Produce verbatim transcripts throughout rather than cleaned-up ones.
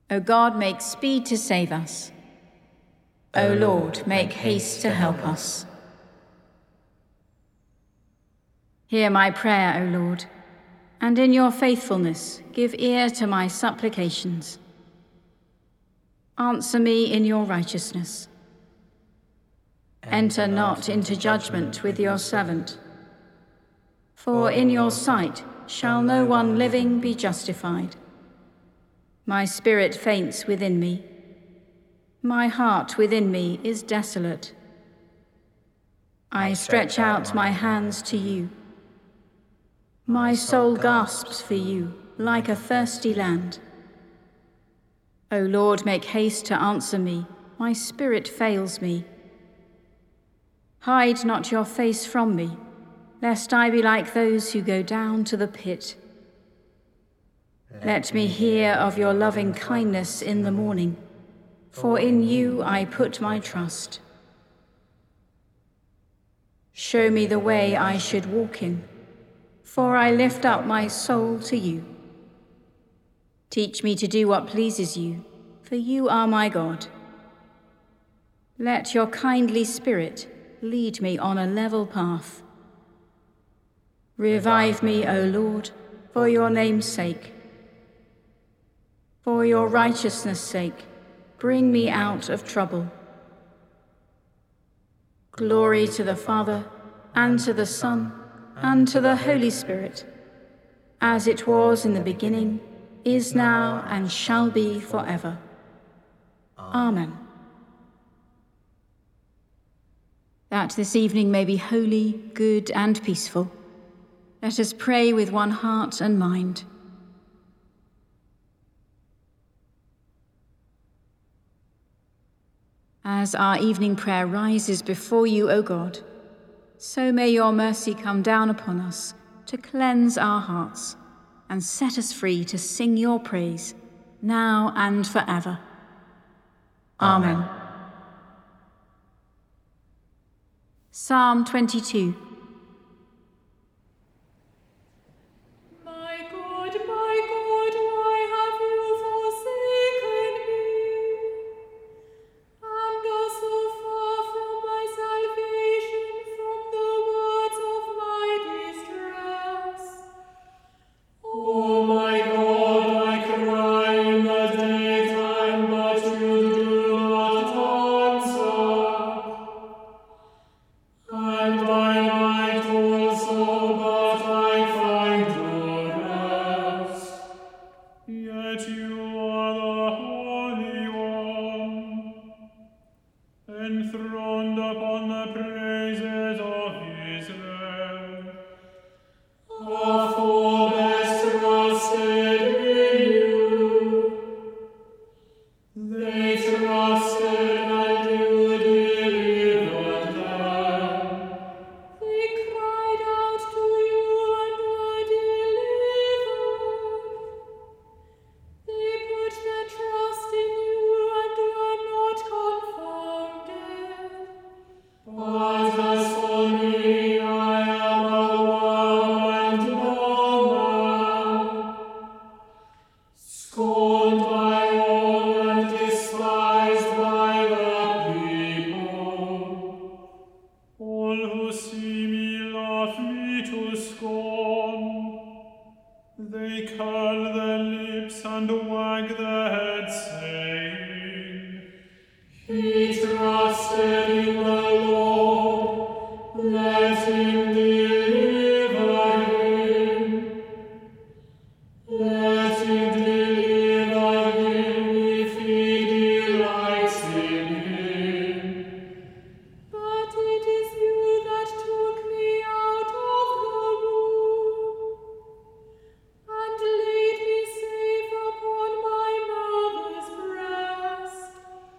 O God, make speed to save us. O Lord, make haste to help us. Hear my prayer, O Lord, and in your faithfulness give ear to my supplications. Answer me in your righteousness. Enter not into judgment with your servant, for in your sight shall no one living be justified. My spirit faints within me. My heart within me is desolate. I stretch out my hands to you. My soul gasps for you like a thirsty land. O Lord, make haste to answer me. My spirit fails me. Hide not your face from me, lest I be like those who go down to the pit. Let me hear of your loving kindness in the morning, for in you I put my trust. Show me the way I should walk in, for I lift up my soul to you. Teach me to do what pleases you, for you are my God. Let your kindly spirit lead me on a level path. Revive me, O Lord, for your name's sake. For your righteousness' sake, bring me out of trouble. Glory to the Father, and to the Son, and to the Holy Spirit, as it was in the beginning, is now, and shall be forever. Amen. That this evening may be holy, good, and peaceful, let us pray with one heart and mind. As our evening prayer rises before you, O God, so may your mercy come down upon us to cleanse our hearts and set us free to sing your praise, now and forever. Amen. Amen. Psalm twenty-two.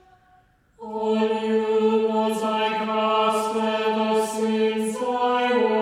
All you was I cast ever since I was.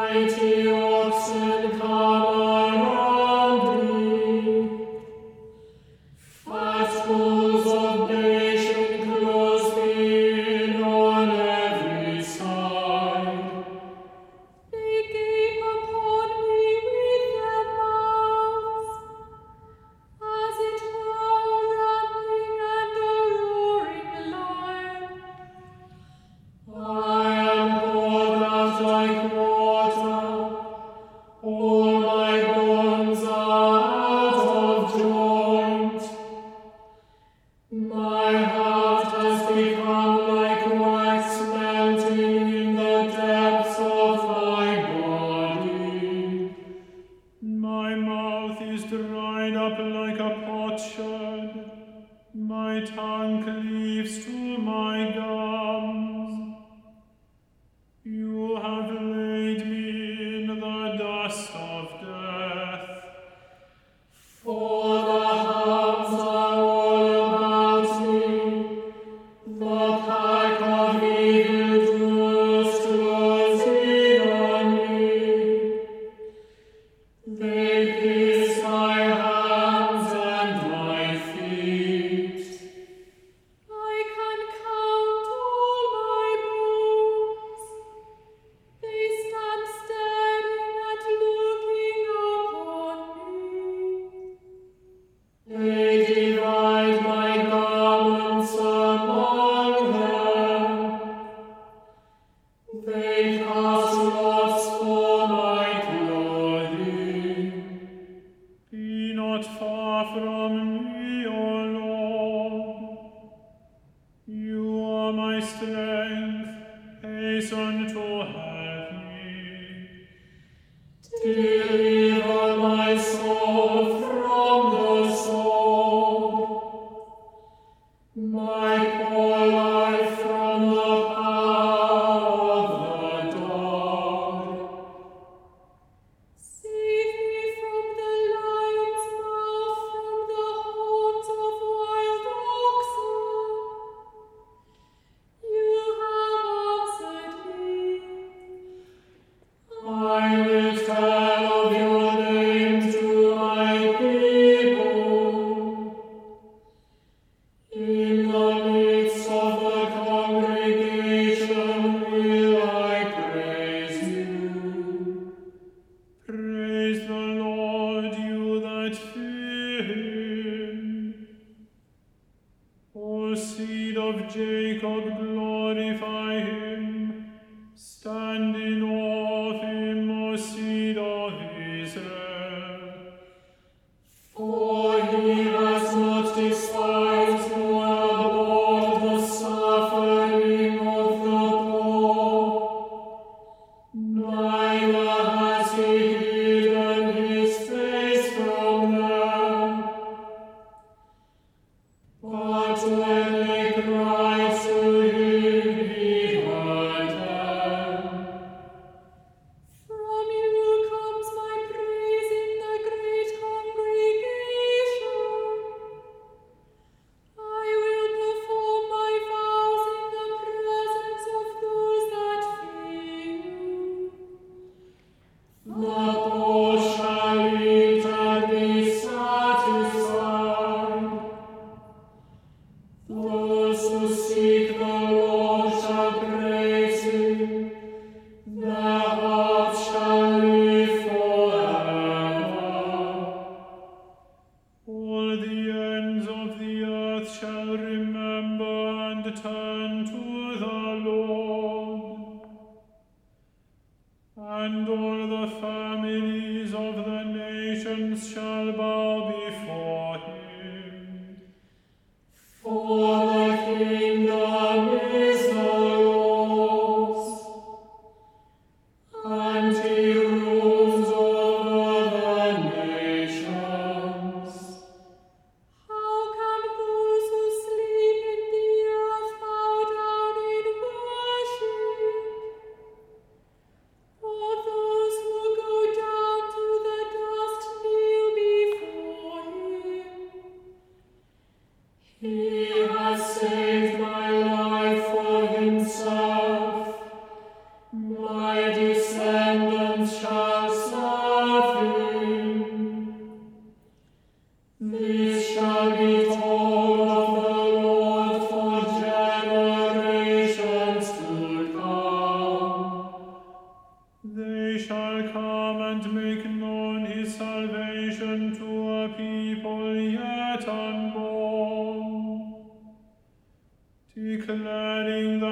I will tell of your name to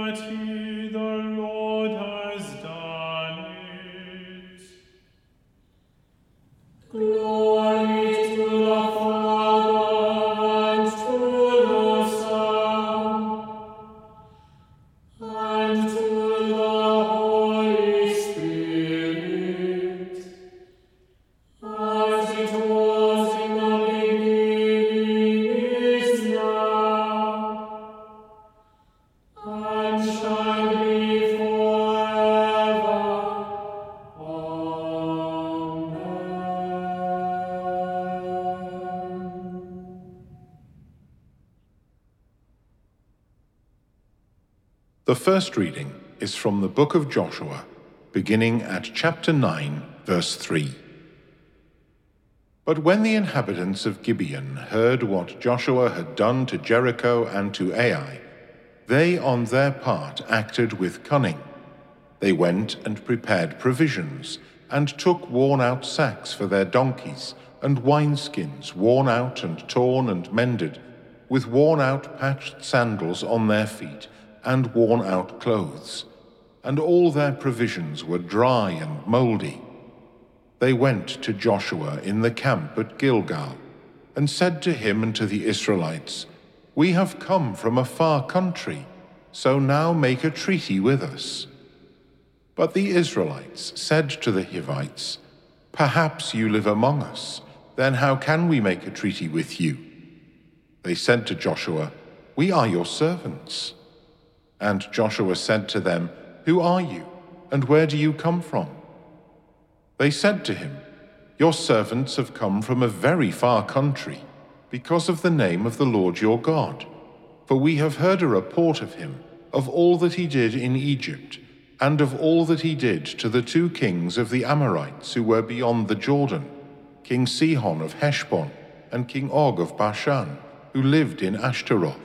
Almighty, the Lord has done it. Glory to the Father, and to the Son, and to the Holy Spirit, as it was in the beginning, is now, and shall be forever. Amen. The first reading is from the book of Joshua, beginning at chapter nine, verse three. But when the inhabitants of Gibeon heard what Joshua had done to Jericho and to Ai, they on their part acted with cunning. They went and prepared provisions, and took worn-out sacks for their donkeys, and wineskins worn out and torn and mended, with worn-out patched sandals on their feet, and worn-out clothes. And all their provisions were dry and mouldy. They went to Joshua in the camp at Gilgal, and said to him and to the Israelites, "We have come from a far country, so now make a treaty with us." But the Israelites said to the Hivites, "Perhaps you live among us, then how can we make a treaty with you?" They said to Joshua, "We are your servants." And Joshua said to them, "Who are you, and where do you come from?" They said to him, "Your servants have come from a very far country, because of the name of the Lord your God. For we have heard a report of him, of all that he did in Egypt, and of all that he did to the two kings of the Amorites who were beyond the Jordan, King Sihon of Heshbon, and King Og of Bashan, who lived in Ashtaroth.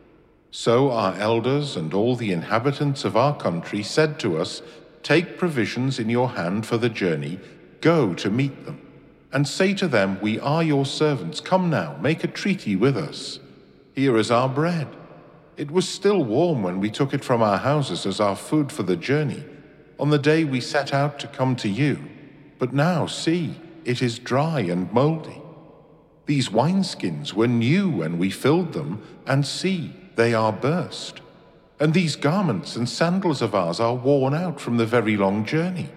So our elders and all the inhabitants of our country said to us, 'Take provisions in your hand for the journey, go to meet them, and say to them, "We are your servants, come now, make a treaty with us. Here is our bread. It was still warm when we took it from our houses as our food for the journey, on the day we set out to come to you. But now, see, it is dry and mouldy. These wineskins were new when we filled them, and see, they are burst. And these garments and sandals of ours are worn out from the very long journey."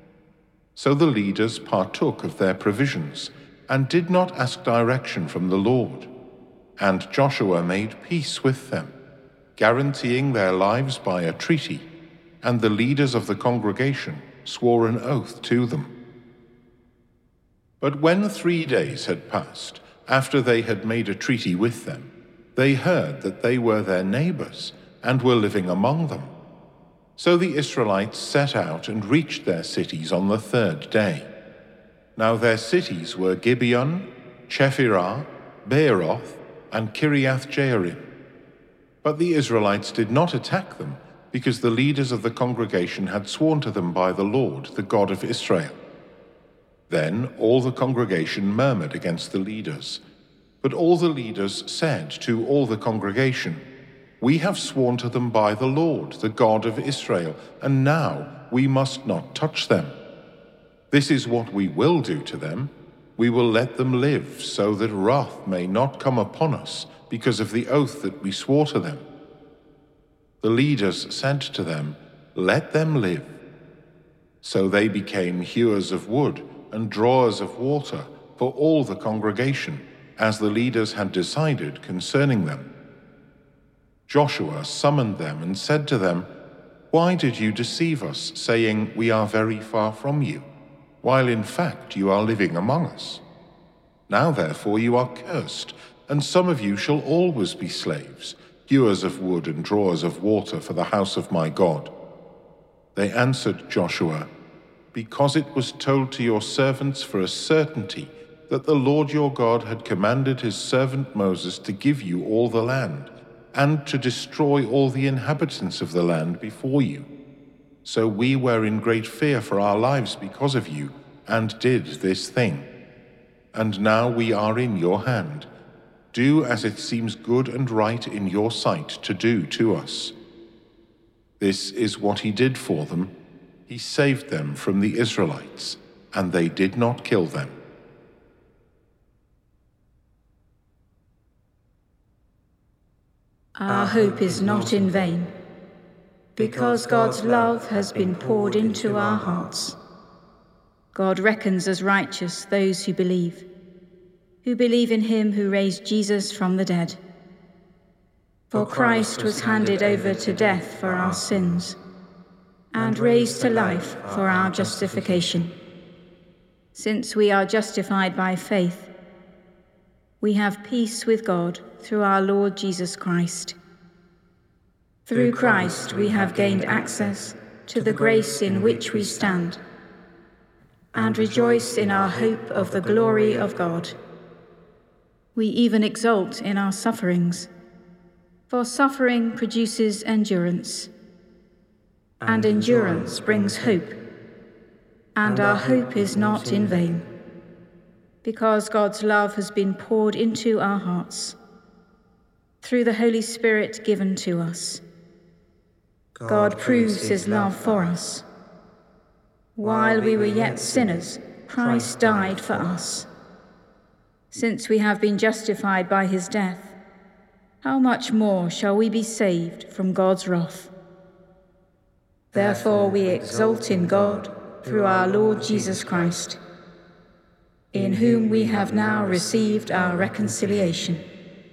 So the leaders partook of their provisions, and did not ask direction from the Lord. And Joshua made peace with them, guaranteeing their lives by a treaty, and the leaders of the congregation swore an oath to them. But when three days had passed, after they had made a treaty with them, they heard that they were their neighbors, and were living among them. So the Israelites set out and reached their cities on the third day. Now their cities were Gibeon, Chephirah, Beeroth, and Kiriath-Jearim. But the Israelites did not attack them, because the leaders of the congregation had sworn to them by the Lord, the God of Israel. Then all the congregation murmured against the leaders. But all the leaders said to all the congregation, "We have sworn to them by the Lord, the God of Israel, and now we must not touch them. This is what we will do to them. We will let them live, so that wrath may not come upon us because of the oath that we swore to them." The leaders said to them, "Let them live." So they became hewers of wood and drawers of water for all the congregation, as the leaders had decided concerning them. Joshua summoned them and said to them, "Why did you deceive us, saying, 'We are very far from you,' while in fact you are living among us? Now therefore you are cursed, and some of you shall always be slaves, hewers of wood and drawers of water for the house of my God." They answered Joshua, "Because it was told to your servants for a certainty that the Lord your God had commanded his servant Moses to give you all the land, and to destroy all the inhabitants of the land before you. So we were in great fear for our lives because of you, and did this thing. And now we are in your hand. Do as it seems good and right in your sight to do to us." This is what he did for them. He saved them from the Israelites, and they did not kill them. Our hope is not in vain, because God's love has been poured into our hearts. God reckons as righteous those who believe, who believe in him who raised Jesus from the dead. For Christ was handed over to death for our sins, and raised to life for our justification. Since we are justified by faith, we have peace with God through our Lord Jesus Christ. Through Christ we have gained access to the grace in which we stand, and rejoice in our hope of the glory of God. We even exult in our sufferings, for suffering produces endurance, and endurance brings hope, and our hope is not in vain, because God's love has been poured into our hearts through the Holy Spirit given to us. God proves his love for us. While we were yet sinners, Christ died for us. Since we have been justified by his death, how much more shall we be saved from God's wrath? Therefore we exult in God through our Lord Jesus Christ, in whom we have now received our reconciliation.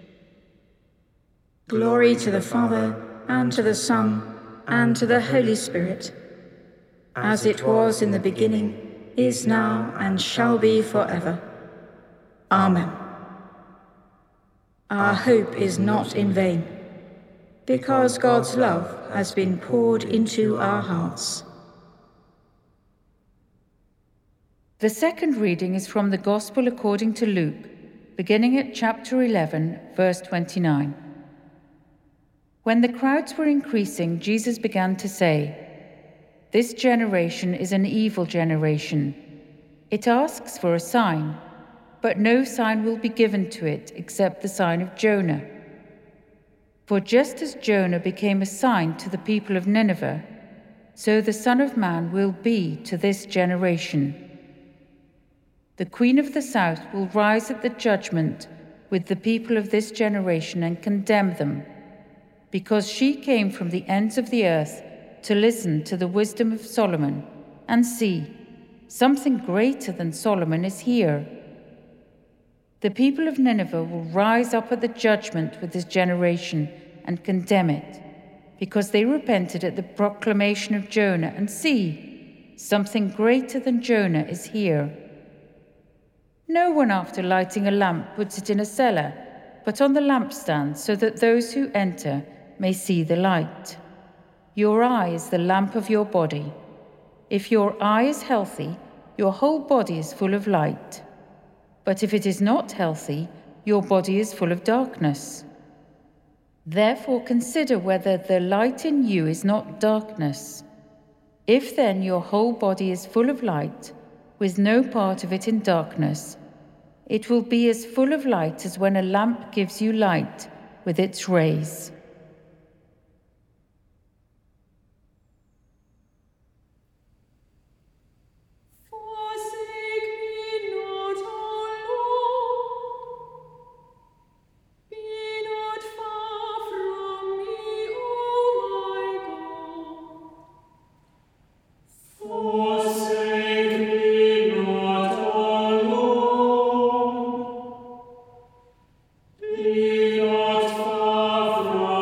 Glory to the Father, and to the Son, and to the Holy Spirit, as it was in the beginning, is now, and shall be forever. Amen. Our hope is not in vain, because God's love has been poured into our hearts. The second reading is from the Gospel according to Luke, beginning at chapter eleven, verse twenty-nine. When the crowds were increasing, Jesus began to say, "This generation is an evil generation. It asks for a sign, but no sign will be given to it except the sign of Jonah. For just as Jonah became a sign to the people of Nineveh, so the Son of Man will be to this generation. The Queen of the South will rise at the judgment with the people of this generation and condemn them, because she came from the ends of the earth to listen to the wisdom of Solomon, and see, something greater than Solomon is here. The people of Nineveh will rise up at the judgment with this generation and condemn it, because they repented at the proclamation of Jonah, and see, something greater than Jonah is here. No one after lighting a lamp puts it in a cellar, but on the lampstand, so that those who enter may see the light. Your eye is the lamp of your body. If your eye is healthy, your whole body is full of light. But if it is not healthy, your body is full of darkness. Therefore consider whether the light in you is not darkness. If then your whole body is full of light, with no part of it in darkness, it will be as full of light as when a lamp gives you light with its rays." Be not far from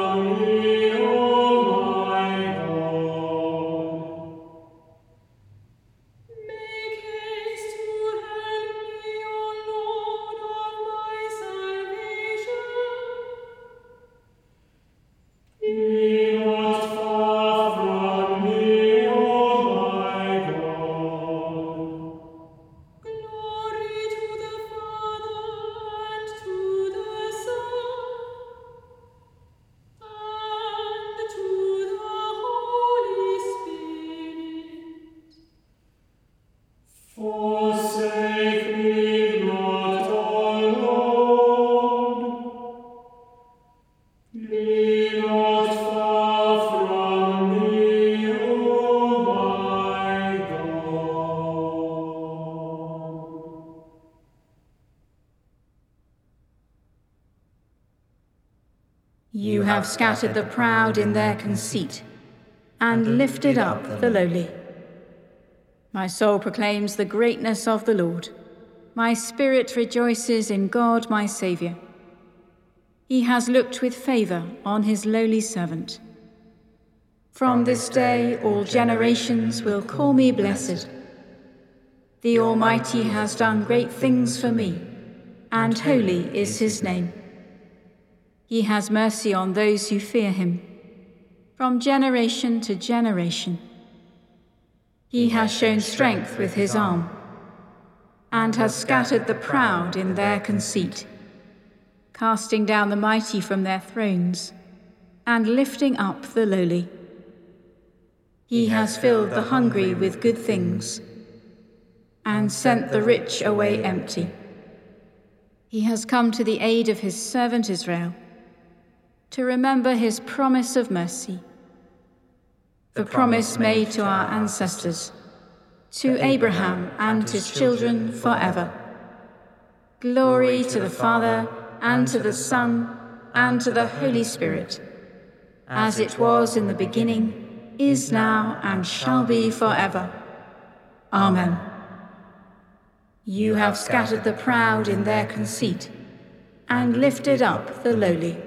You have scattered the proud in their conceit, and lifted up the lowly. My soul proclaims the greatness of the Lord. My spirit rejoices in God my Saviour. He has looked with favour on his lowly servant. From this day all generations will call me blessed. The Almighty has done great things for me, and holy is his name. He has mercy on those who fear him, from generation to generation. He has shown strength with his arm, and has scattered the proud in their conceit, casting down the mighty from their thrones, and lifting up the lowly. He has filled the hungry with good things, and sent the rich away empty. He has come to the aid of his servant Israel, to remember his promise of mercy, the promise made to our ancestors, to Abraham and his children forever. Glory to the Father, and to the Son, and to the Holy Spirit, as it was in the beginning, is now, and shall be forever. Amen. You have scattered the proud in their conceit, and lifted up the lowly.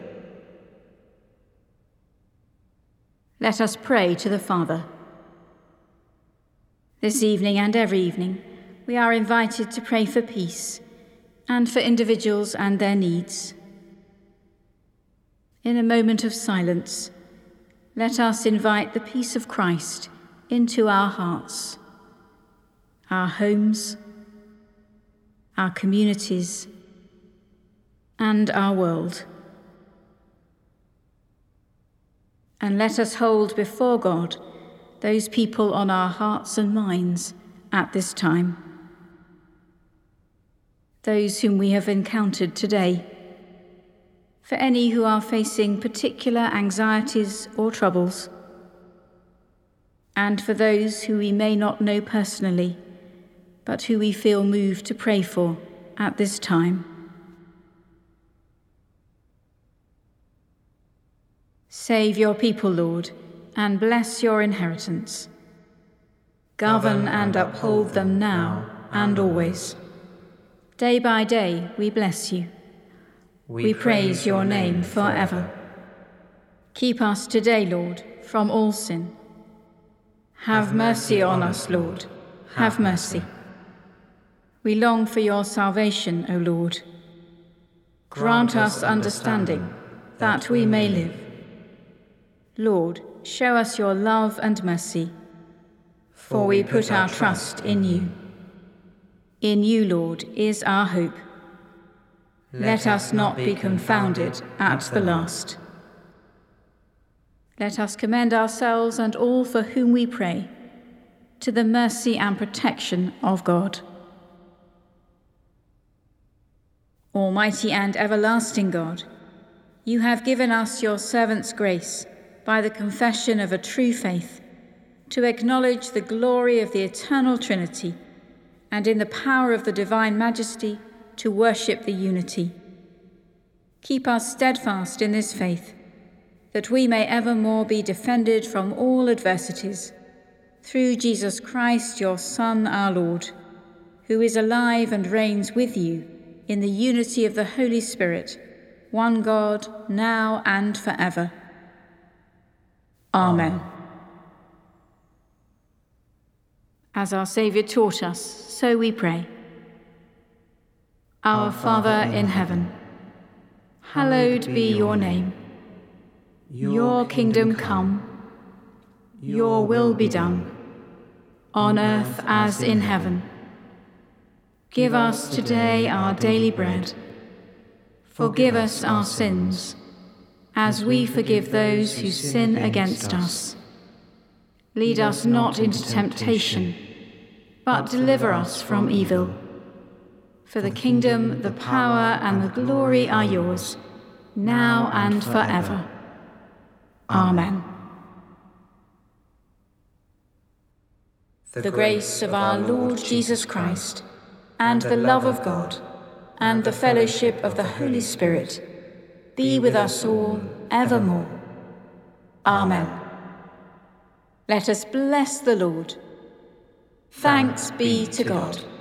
Let us pray to the Father. This evening and every evening, we are invited to pray for peace and for individuals and their needs. In a moment of silence, let us invite the peace of Christ into our hearts, our homes, our communities, and our world. And let us hold before God those people on our hearts and minds at this time. Those whom we have encountered today. For any who are facing particular anxieties or troubles. And for those who we may not know personally, but who we feel moved to pray for at this time. Save your people, Lord, and bless your inheritance. Govern and uphold them now and always. Day by day we bless you. We praise your name forever. Keep us today, Lord, from all sin. Have mercy on us, Lord. Have mercy. We long for your salvation, O Lord. Grant us understanding, that we may live. Lord, show us your love and mercy, for we put our trust in you. In you, Lord, is our hope. Let us not be confounded at the last. Let us commend ourselves and all for whom we pray to the mercy and protection of God. Almighty and everlasting God, you have given us your servants' grace by the confession of a true faith, to acknowledge the glory of the eternal Trinity, and in the power of the divine majesty, to worship the unity. Keep us steadfast in this faith, that we may evermore be defended from all adversities, through Jesus Christ, your Son, our Lord, who is alive and reigns with you in the unity of the Holy Spirit, one God, now and forever. Amen. As our Saviour taught us, so we pray. Our Father in heaven, hallowed be your name. Your kingdom come, your will be done, on earth as in heaven. Give us today our daily bread. Forgive us our sins, as we forgive those who sin against us. Lead us not into temptation, but deliver us from evil. For the kingdom, the power, and the glory are yours, now and forever. Amen. The grace of our Lord Jesus Christ, and the love of God, and the fellowship of the Holy Spirit, be with us all evermore. Amen. Let us bless the Lord. Thanks be to God.